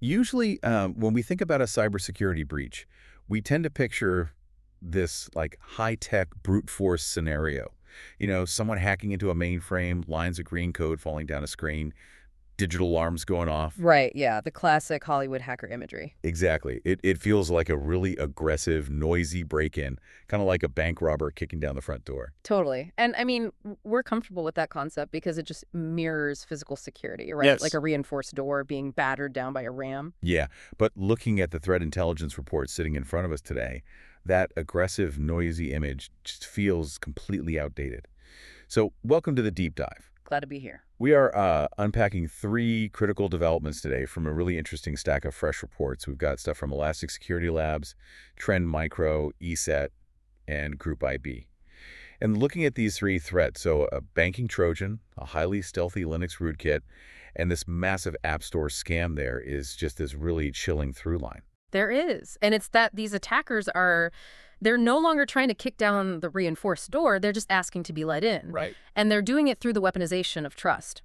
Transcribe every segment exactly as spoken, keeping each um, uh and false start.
Usually, um, when we think about a cybersecurity breach, we tend to picture this like high-tech brute force scenario. You know, someone hacking into a mainframe, lines of green code falling down a screen, digital alarms going off. Right, yeah, the classic Hollywood hacker imagery. Exactly. It, it feels like a really aggressive, noisy break-in, kind of like a bank robber kicking down the front door. Totally. And I mean, w- we're comfortable with that concept because it just mirrors physical security, right? Yes. Like a reinforced door being battered down by a ram. Yeah, but looking at the threat intelligence report sitting in front of us today, that aggressive, noisy image just feels completely outdated. So welcome to the deep dive. Glad to be here. We are uh, unpacking three critical developments today from a really interesting stack of fresh reports. We've got stuff from Elastic Security Labs, Trend Micro, E S E T, and Group I B. And looking at these three threats, so a banking Trojan, a highly stealthy Linux rootkit, and this massive App Store scam there is just this really chilling through line. There is. And it's that these attackers are, they're no longer trying to kick down the reinforced door. They're just asking to be let in. Right. And they're doing it through the weaponization of trust.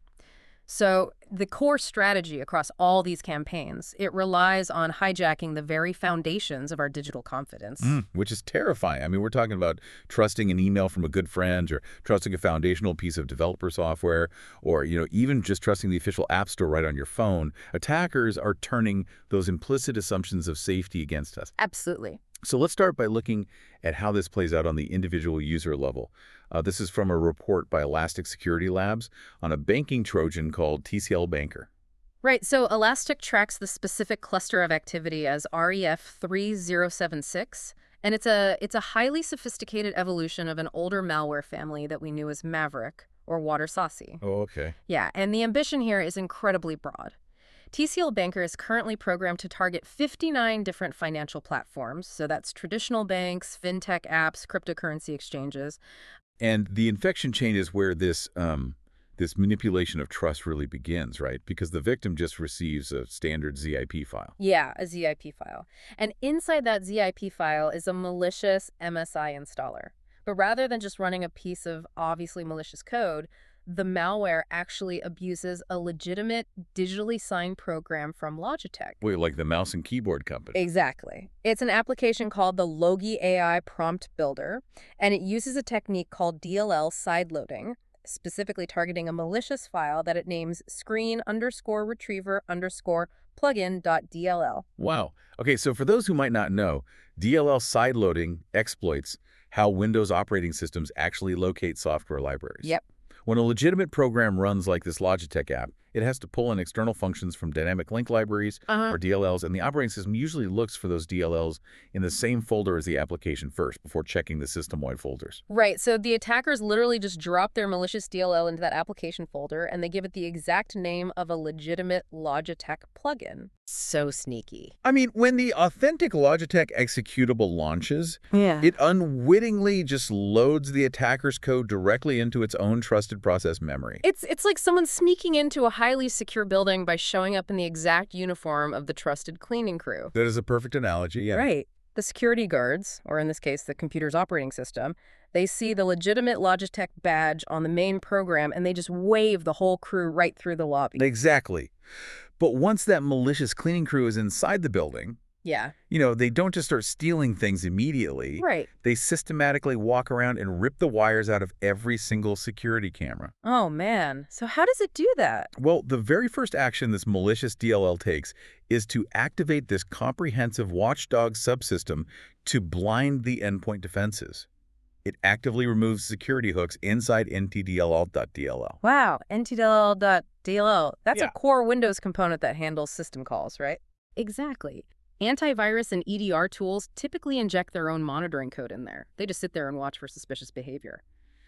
So the core strategy across all these campaigns, it relies on hijacking the very foundations of our digital confidence. Mm, which is terrifying. I mean, we're talking about trusting an email from a good friend or trusting a foundational piece of developer software or, you know, even just trusting the official app store right on your phone. Attackers are turning those implicit assumptions of safety against us. Absolutely. So let's start by looking at how this plays out on the individual user level. Uh, this is from a report by Elastic Security Labs on a banking Trojan called T C L Banker. Right. So Elastic tracks the specific cluster of activity as R E F three zero seven six. And it's a it's a highly sophisticated evolution of an older malware family that we knew as Maverick or Water Saucy. Oh, okay. Yeah, and the ambition here is incredibly broad. T C L Banker is currently programmed to target fifty-nine different financial platforms. So that's traditional banks, fintech apps, cryptocurrency exchanges. And the infection chain is where this um, this manipulation of trust really begins, right? Because the victim just receives a standard Z I P file. Yeah, a Z I P file. And inside that Z I P file is a malicious M S I installer. But rather than just running a piece of obviously malicious code, the malware actually abuses a legitimate digitally signed program from Logitech. Wait, like the mouse and keyboard company. Exactly. It's an application called the Logi A I Prompt Builder, and it uses a technique called D L L sideloading, specifically targeting a malicious file that it names screen underscore retriever underscore plugin dot D L L. Wow. Okay, so for those who might not know, D L L sideloading exploits how Windows operating systems actually locate software libraries. Yep. When a legitimate program runs like this Logitech app, it has to pull in external functions from dynamic link libraries Uh-huh. or D L Ls, and the operating system usually looks for those D L Ls in the same folder as the application first before checking the system-wide folders. Right, so the attackers literally just drop their malicious D L L into that application folder, and they give it the exact name of a legitimate Logitech plugin. So sneaky. I mean, when the authentic Logitech executable launches, Yeah. it unwittingly just loads the attacker's code directly into its own trusted process memory. It's it's like someone sneaking into a highly secure building by showing up in the exact uniform of the trusted cleaning crew. That is a perfect analogy, yeah. Right. The security guards, or in this case, the computer's operating system, they see the legitimate Logitech badge on the main program, and they just wave the whole crew right through the lobby. Exactly. But once that malicious cleaning crew is inside the building, Yeah. you know, they don't just start stealing things immediately. Right. They systematically walk around and rip the wires out of every single security camera. Oh, man. So how does it do that? Well, the very first action this malicious D L L takes is to activate this comprehensive watchdog subsystem to blind the endpoint defenses. It actively removes security hooks inside N T D L L dot D L L. Wow. N T D L L dot D L L. That's Yeah. a core Windows component that handles system calls, right? Exactly. Antivirus and E D R tools typically inject their own monitoring code in there. They just sit there and watch for suspicious behavior.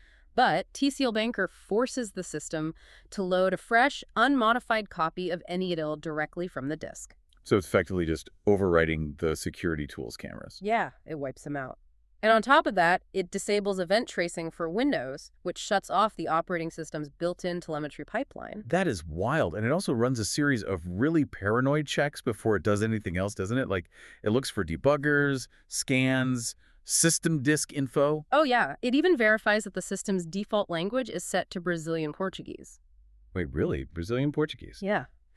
But T C L Banker forces the system to load a fresh, unmodified copy of N E D L directly from the disk. So it's effectively just overwriting the security tools cameras. Yeah, it wipes them out. And on top of that, it disables event tracing for Windows, which shuts off the operating system's built-in telemetry pipeline. That is wild. And it also runs a series of really paranoid checks before it does anything else, doesn't it? Like, it looks for debuggers, scans, system disk info. Oh yeah, it even verifies that the system's default language is set to Brazilian Portuguese. Wait, really? Brazilian Portuguese? Yeah.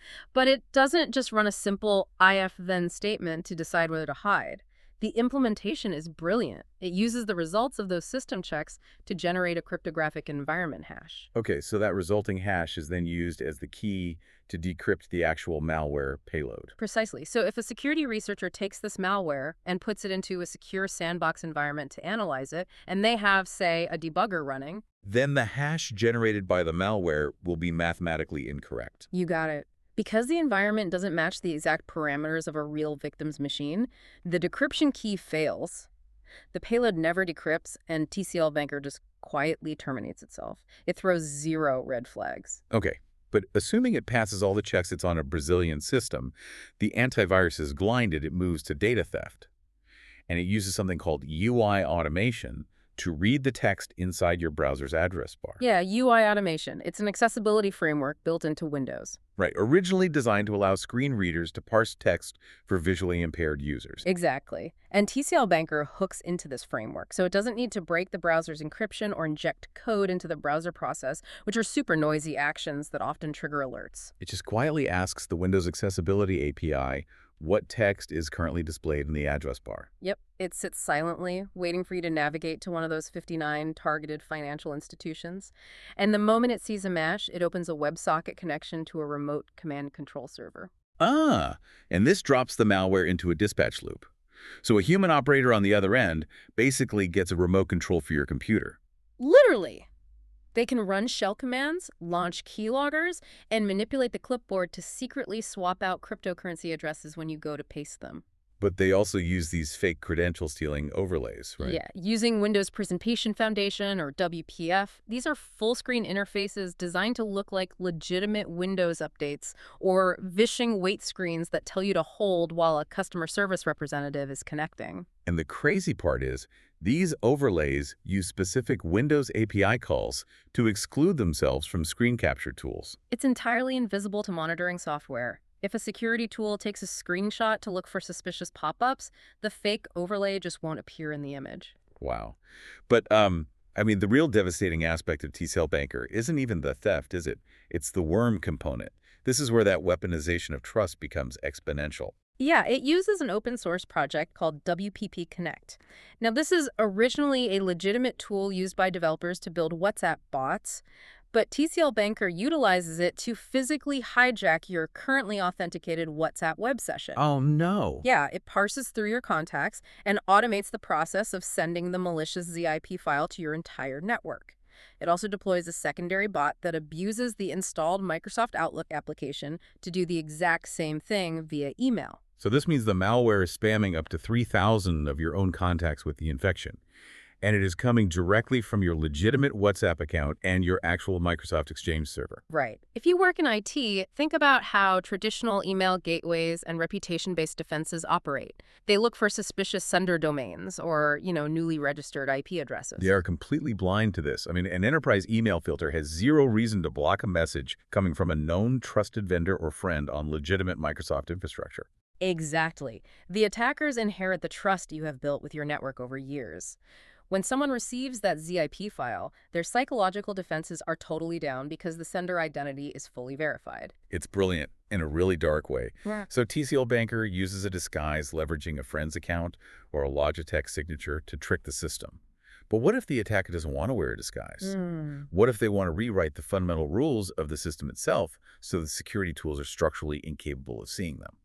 But it doesn't just run a simple if then statement to decide whether to hide. The implementation is brilliant. It uses the results of those system checks to generate a cryptographic environment hash. Okay, so that resulting hash is then used as the key to decrypt the actual malware payload. Precisely. So if a security researcher takes this malware and puts it into a secure sandbox environment to analyze it, and they have, say, a debugger running, then the hash generated by the malware will be mathematically incorrect. you got it. Because the environment doesn't match the exact parameters of a real victim's machine, the decryption key fails. The payload never decrypts, and T C L Banker just quietly terminates itself. It throws zero red flags. Okay, but assuming it passes all the checks it's on a Brazilian system, the antivirus is blinded, it moves to data theft. And it uses something called U I automation to read the text inside your browser's address bar. Yeah, U I automation. It's an accessibility framework built into Windows. Right, originally designed to allow screen readers to parse text for visually impaired users. Exactly. And T C L Banker hooks into this framework, so it doesn't need to break the browser's encryption or inject code into the browser process, which are super noisy actions that often trigger alerts. It just quietly asks the Windows Accessibility A P I what text is currently displayed in the address bar. Yep, it sits silently, waiting for you to navigate to one of those fifty-nine targeted financial institutions. And the moment it sees a match, it opens a WebSocket connection to a remote command control server. Ah, and this drops the malware into a dispatch loop. So a human operator on the other end basically gets a remote control for your computer. Literally! They can run shell commands, launch keyloggers, and manipulate the clipboard to secretly swap out cryptocurrency addresses when you go to paste them. But they also use these fake credential stealing overlays, right? Yeah, using Windows Presentation Foundation or W P F, these are full-screen interfaces designed to look like legitimate Windows updates or vishing wait screens that tell you to hold while a customer service representative is connecting. And the crazy part is, these overlays use specific Windows A P I calls to exclude themselves from screen capture tools. It's entirely invisible to monitoring software. If a security tool takes a screenshot to look for suspicious pop-ups, the fake overlay just won't appear in the image. Wow. But, um, I mean, the real devastating aspect of T C L Banker isn't even the theft, is it? It's the worm component. This is where that weaponization of trust becomes exponential. Yeah, it uses an open source project called W P P Connect. Now, this is originally a legitimate tool used by developers to build WhatsApp bots, but T C L Banker utilizes it to physically hijack your currently authenticated WhatsApp web session. Oh, no. Yeah, it parses through your contacts and automates the process of sending the malicious Z I P file to your entire network. It also deploys a secondary bot that abuses the installed Microsoft Outlook application to do the exact same thing via email. So this means the malware is spamming up to three thousand of your own contacts with the infection. And it is coming directly from your legitimate WhatsApp account and your actual Microsoft Exchange server. Right. If you work in I T, think about how traditional email gateways and reputation-based defenses operate. They look for suspicious sender domains or, you know, newly registered I P addresses. They are completely blind to this. I mean, an enterprise email filter has zero reason to block a message coming from a known trusted vendor or friend on legitimate Microsoft infrastructure. Exactly. The attackers inherit the trust you have built with your network over years. When someone receives that Z I P file, their psychological defenses are totally down because the sender identity is fully verified. It's brilliant in a really dark way. Yeah. So T C L Banker uses a disguise leveraging a friend's account or a Logitech signature to trick the system. But what if the attacker doesn't want to wear a disguise? Mm. What if they want to rewrite the fundamental rules of the system itself so the security tools are structurally incapable of seeing them?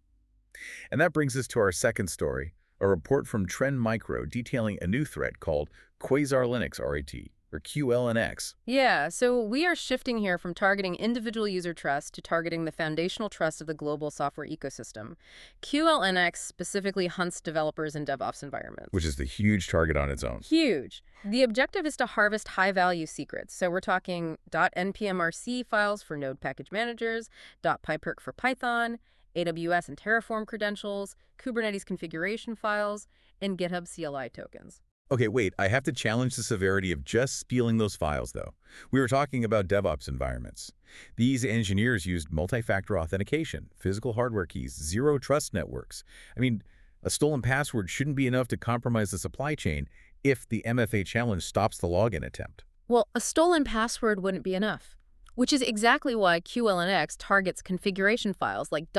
And that brings us to our second story, a report from Trend Micro detailing a new threat called Quasar Linux R A T, or Q L N X. Yeah, so we are shifting here from targeting individual user trust to targeting the foundational trust of the global software ecosystem. Q L N X specifically hunts developers in DevOps environments. Which is the huge target on its own. Huge. The objective is to harvest high-value secrets. So we're talking .npmrc files for Node package managers, .pyperk for Python, A W S and Terraform credentials, Kubernetes configuration files, and GitHub C L I tokens. Okay, wait, I have to challenge the severity of just stealing those files, though. We were talking about DevOps environments. These engineers used multi-factor authentication, physical hardware keys, zero trust networks. I mean, a stolen password shouldn't be enough to compromise the supply chain if the M F A challenge stops the login attempt. Well, a stolen password wouldn't be enough. Which is exactly why Q L N X targets configuration files like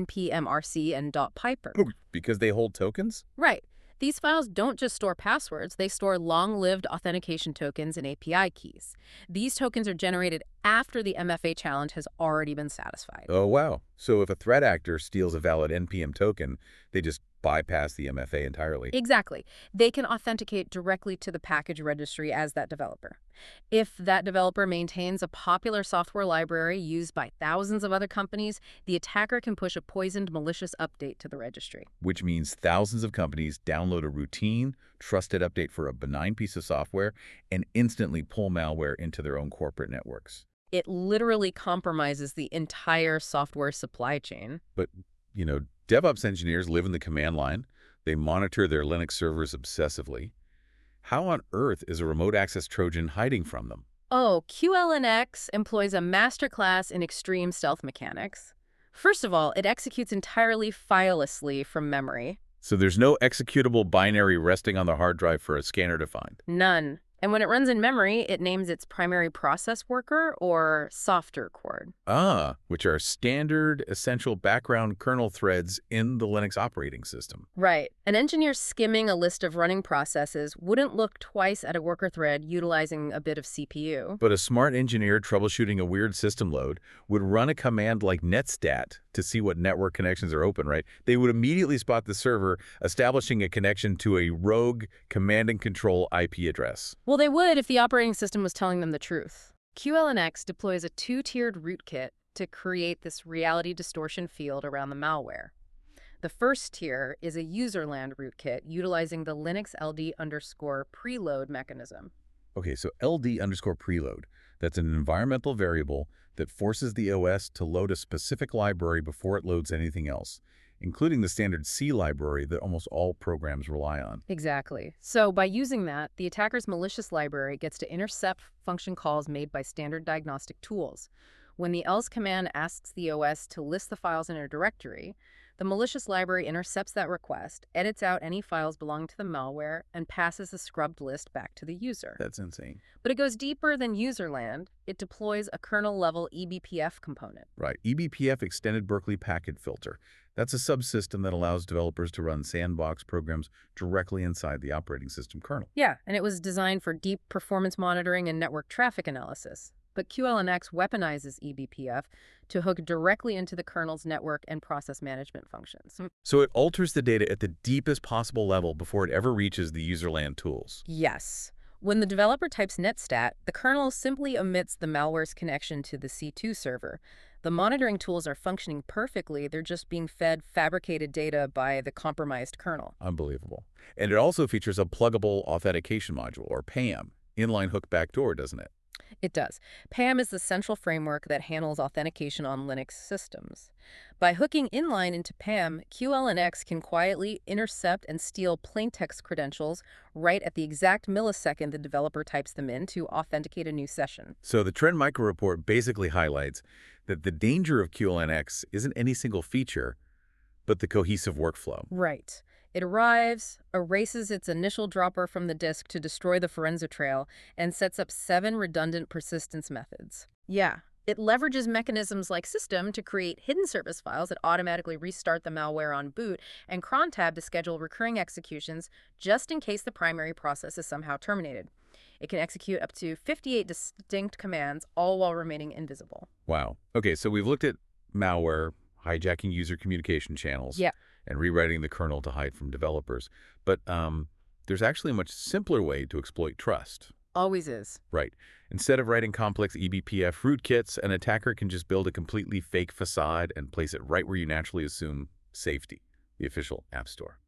.npmrc and .piper. Oh, because they hold tokens? Right. These files don't just store passwords, they store long-lived authentication tokens and A P I keys. These tokens are generated after the M F A challenge has already been satisfied. Oh, wow. So if a threat actor steals a valid N P M token, they just bypass the M F A entirely. Exactly. They can authenticate directly to the package registry as that developer. If that developer maintains a popular software library used by thousands of other companies, the attacker can push a poisoned, malicious update to the registry. Which means thousands of companies download a routine, trusted update for a benign piece of software and instantly pull malware into their own corporate networks. It literally compromises the entire software supply chain. But, you know, DevOps engineers live in the command line. They monitor their Linux servers obsessively. How on earth is a remote access Trojan hiding from them? Oh, Q L N X employs a masterclass in extreme stealth mechanics. First of all, it executes entirely filelessly from memory. So there's no executable binary resting on the hard drive for a scanner to find? None. And when it runs in memory, it names its primary process worker, or softer cord. Ah, which are standard, essential background kernel threads in the Linux operating system. Right. An engineer skimming a list of running processes wouldn't look twice at a worker thread utilizing a bit of C P U. But a smart engineer troubleshooting a weird system load would run a command like netstat to see what network connections are open, right? They would immediately spot the server establishing a connection to a rogue command and control I P address. Well, they would if the operating system was telling them the truth. Q L N X deploys a two-tiered rootkit to create this reality distortion field around the malware. The first tier is a userland rootkit utilizing the Linux L D underscore preload mechanism. Okay, so L D underscore preload. That's an environmental variable that forces the O S to load a specific library before it loads anything else, including the standard C library that almost all programs rely on. Exactly. So by using that, the attacker's malicious library gets to intercept function calls made by standard diagnostic tools. When the else command asks the O S to list the files in a directory, the malicious library intercepts that request, edits out any files belonging to the malware, and passes the scrubbed list back to the user. That's insane. But it goes deeper than userland. It deploys a kernel-level E B P F component. Right. E B P F, Extended Berkeley Packet Filter. That's a subsystem that allows developers to run sandbox programs directly inside the operating system kernel. Yeah, and it was designed for deep performance monitoring and network traffic analysis. But Q L N X weaponizes E B P F to hook directly into the kernel's network and process management functions. So it alters the data at the deepest possible level before it ever reaches the userland tools. Yes. When the developer types netstat, the kernel simply omits the malware's connection to the C two server. The monitoring tools are functioning perfectly. They're just being fed fabricated data by the compromised kernel. Unbelievable. And it also features a pluggable authentication module, or PAM, inline hook backdoor, doesn't it? It does. PAM is the central framework that handles authentication on Linux systems. By hooking inline into PAM, Q L N X can quietly intercept and steal plaintext credentials right at the exact millisecond the developer types them in to authenticate a new session. So the Trend Micro report basically highlights that the danger of Q L N X isn't any single feature, but the cohesive workflow. Right. It arrives, erases its initial dropper from the disk to destroy the Forenza trail, and sets up seven redundant persistence methods. Yeah, it leverages mechanisms like System to create hidden service files that automatically restart the malware on boot, and crontab to schedule recurring executions just in case the primary process is somehow terminated. It can execute up to fifty-eight distinct commands, all while remaining invisible. Wow. Okay, so we've looked at malware, hijacking user communication channels. Yeah. And rewriting the kernel to hide from developers. But um, there's actually a much simpler way to exploit trust. Always is. Right. Instead of writing complex E B P F rootkits, an attacker can just build a completely fake facade and place it right where you naturally assume safety, the official App Store.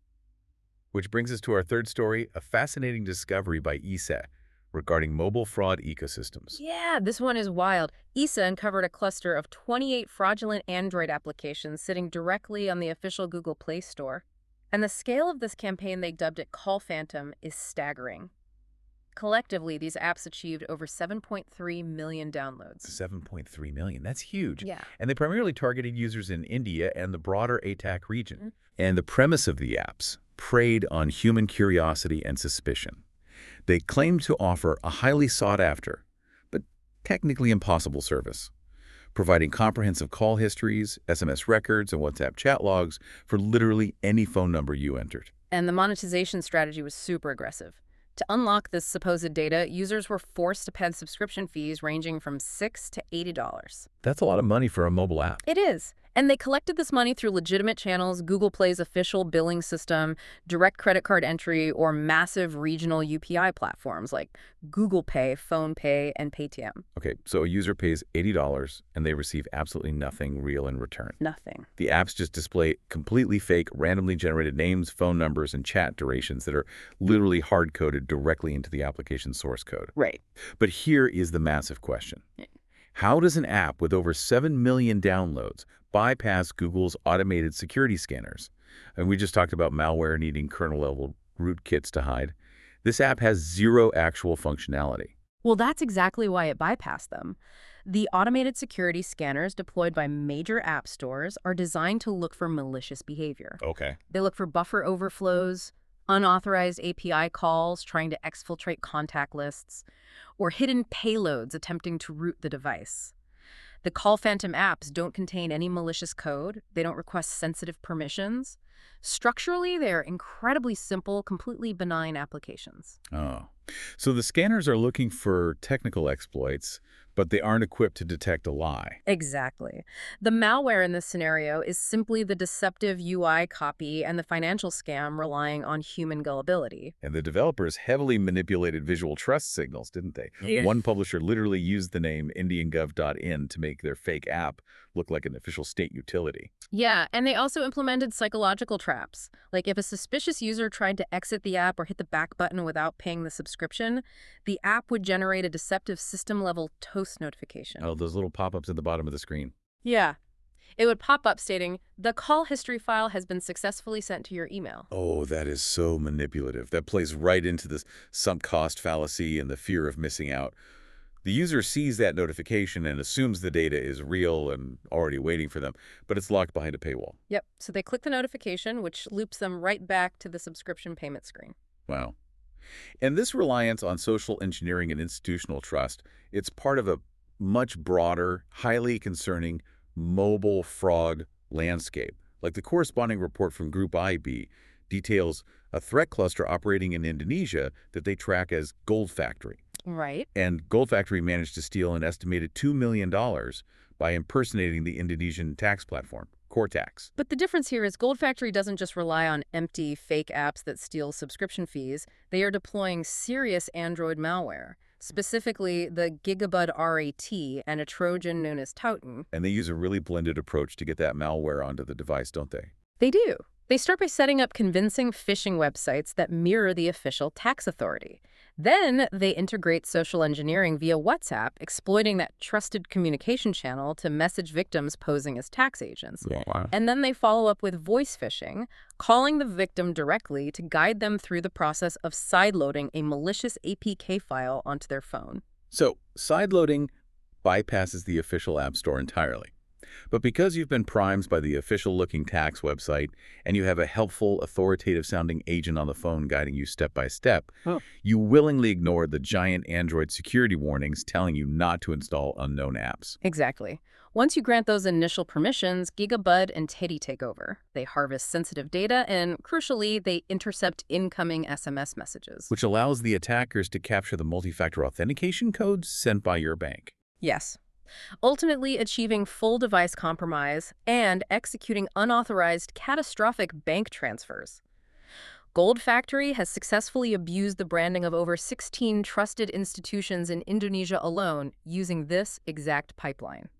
Which brings us to our third story, a fascinating discovery by E S A regarding mobile fraud ecosystems. Yeah, this one is wild. E S A uncovered a cluster of twenty-eight fraudulent Android applications sitting directly on the official Google Play Store. And the scale of this campaign, they dubbed it Call Phantom, is staggering. Collectively, these apps achieved over seven point three million downloads. seven point three million. That's huge. Yeah. And they primarily targeted users in India and the broader A TAC region. Mm-hmm. And the premise of the apps preyed on human curiosity and suspicion. They claimed to offer a highly sought-after, but technically impossible service, providing comprehensive call histories, S M S records, and WhatsApp chat logs for literally any phone number you entered. And the monetization strategy was super aggressive. To unlock this supposed data, users were forced to pay subscription fees ranging from six to eighty dollars. That's a lot of money for a mobile app. It is. And they collected this money through legitimate channels, Google Play's official billing system, direct credit card entry, or massive regional U P I platforms like Google Pay, PhonePe, and Paytm. Okay, so a user pays eighty dollars and they receive absolutely nothing real in return. Nothing. The apps just display completely fake, randomly generated names, phone numbers, and chat durations that are literally hard-coded directly into the application source code. Right. But here is the massive question. How does an app with over seven million downloads bypass Google's automated security scanners? And we just talked about malware needing kernel-level rootkits to hide. This app has zero actual functionality. Well, that's exactly why it bypassed them. The automated security scanners deployed by major app stores are designed to look for malicious behavior. Okay. They look for buffer overflows, unauthorized A P I calls trying to exfiltrate contact lists, or hidden payloads attempting to root the device. The Call Phantom apps don't contain any malicious code. They don't request sensitive permissions. Structurally, they're incredibly simple, completely benign applications. Oh. So the scanners are looking for technical exploits, but they aren't equipped to detect a lie. Exactly. The malware in this scenario is simply the deceptive U I copy and the financial scam relying on human gullibility. And the developers heavily manipulated visual trust signals, didn't they? Yeah. One publisher literally used the name indian gov dot in to make their fake app look like an official state utility. Yeah, and they also implemented psychological traps. Like if a suspicious user tried to exit the app or hit the back button without paying the subscription, the app would generate a deceptive system-level toast notification. Oh, those little pop-ups at the bottom of the screen. Yeah. It would pop up stating, the call history file has been successfully sent to your email. Oh, that is so manipulative. That plays right into the sunk cost fallacy and the fear of missing out. The user sees that notification and assumes the data is real and already waiting for them, but it's locked behind a paywall. Yep. So they click the notification, which loops them right back to the subscription payment screen. Wow. And this reliance on social engineering and institutional trust, it's part of a much broader, highly concerning mobile fraud landscape. Like the corresponding report from Group I B details a threat cluster operating in Indonesia that they track as Gold Factory. Right. And Gold Factory managed to steal an estimated two million dollars by impersonating the Indonesian tax platform, Cortax. But the difference here is Gold Factory doesn't just rely on empty, fake apps that steal subscription fees. They are deploying serious Android malware, specifically the Gigabud R A T and a Trojan known as Tautan. And they use a really blended approach to get that malware onto the device, don't they? They do. They start by setting up convincing phishing websites that mirror the official tax authority. Then they integrate social engineering via WhatsApp, exploiting that trusted communication channel to message victims posing as tax agents. Wow. And then they follow up with voice phishing, calling the victim directly to guide them through the process of sideloading a malicious A P K file onto their phone. So, sideloading bypasses the official App Store entirely. But because you've been primed by the official-looking tax website and you have a helpful, authoritative-sounding agent on the phone guiding you step by step, Oh. you willingly ignored the giant Android security warnings telling you not to install unknown apps. Exactly. Once you grant those initial permissions, Gigabud and Teddy take over. They harvest sensitive data and, crucially, they intercept incoming S M S messages. Which allows the attackers to capture the multi-factor authentication codes sent by your bank. Yes. Ultimately achieving full device compromise and executing unauthorized catastrophic bank transfers. Gold Factory has successfully abused the branding of over sixteen trusted institutions in Indonesia alone using this exact pipeline.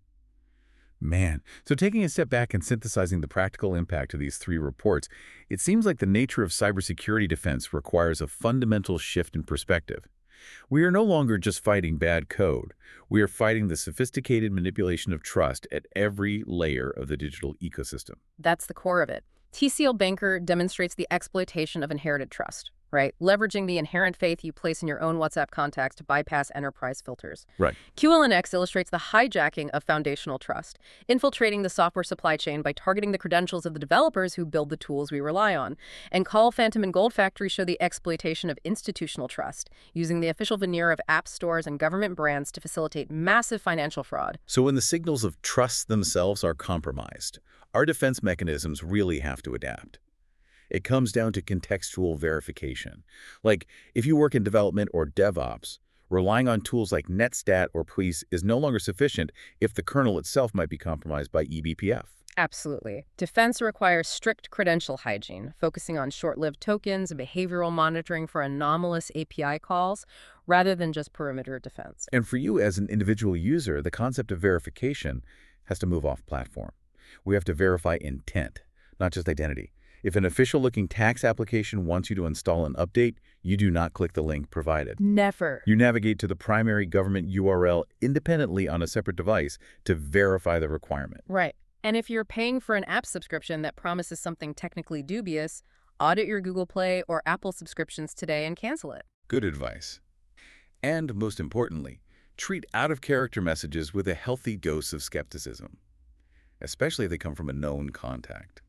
Man, so taking a step back and synthesizing the practical impact of these three reports, it seems like the nature of cybersecurity defense requires a fundamental shift in perspective. We are no longer just fighting bad code. We are fighting the sophisticated manipulation of trust at every layer of the digital ecosystem. That's the core of it. T C L Banker demonstrates the exploitation of inherited trust. right? Leveraging the inherent faith you place in your own WhatsApp contacts to bypass enterprise filters. Right. Q L N X illustrates the hijacking of foundational trust, infiltrating the software supply chain by targeting the credentials of the developers who build the tools we rely on. And Call, Phantom, and Gold Factory show the exploitation of institutional trust, using the official veneer of app stores and government brands to facilitate massive financial fraud. So when the signals of trust themselves are compromised, our defense mechanisms really have to adapt. It comes down to contextual verification. Like, if you work in development or DevOps, relying on tools like Netstat or Police is no longer sufficient if the kernel itself might be compromised by E B P F. Absolutely. Defense requires strict credential hygiene, focusing on short-lived tokens and behavioral monitoring for anomalous A P I calls, rather than just perimeter defense. And for you as an individual user, the concept of verification has to move off platform. We have to verify intent, not just identity. If an official-looking tax application wants you to install an update, you do not click the link provided. Never. You navigate to the primary government U R L independently on a separate device to verify the requirement. Right. And if you're paying for an app subscription that promises something technically dubious, audit your Google Play or Apple subscriptions today and cancel it. Good advice. And most importantly, treat out-of-character messages with a healthy dose of skepticism, especially if they come from a known contact.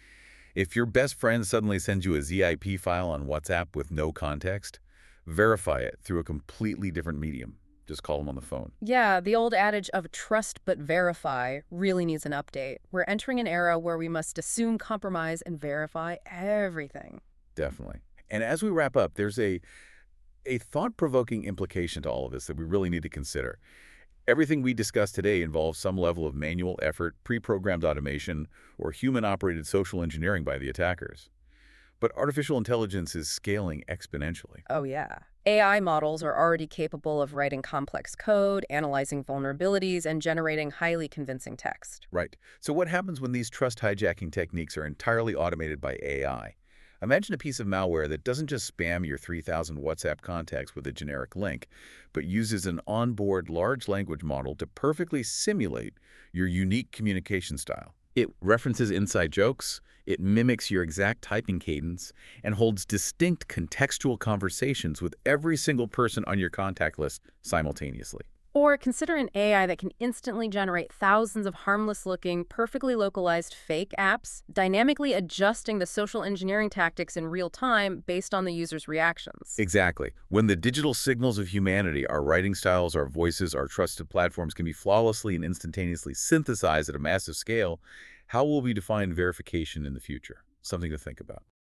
If your best friend suddenly sends you a zip file on WhatsApp with no context, verify it through a completely different medium. Just call them on the phone. Yeah, the old adage of trust but verify really needs an update. We're entering an era where we must assume, compromise, and verify everything. Definitely. And as we wrap up, there's a, a thought-provoking implication to all of this that we really need to consider. Everything we discussed today involves some level of manual effort, pre-programmed automation, or human-operated social engineering by the attackers. But artificial intelligence is scaling exponentially. Oh, yeah. A I models are already capable of writing complex code, analyzing vulnerabilities, and generating highly convincing text. Right. So what happens when these trust hijacking techniques are entirely automated by A I? Imagine a piece of malware that doesn't just spam your three thousand WhatsApp contacts with a generic link, but uses an onboard large language model to perfectly simulate your unique communication style. It references inside jokes, it mimics your exact typing cadence, and holds distinct contextual conversations with every single person on your contact list simultaneously. Or consider an A I that can instantly generate thousands of harmless-looking, perfectly localized fake apps, dynamically adjusting the social engineering tactics in real time based on the user's reactions. Exactly. When the digital signals of humanity, our writing styles, our voices, our trusted platforms can be flawlessly and instantaneously synthesized at a massive scale, how will we define verification in the future? Something to think about.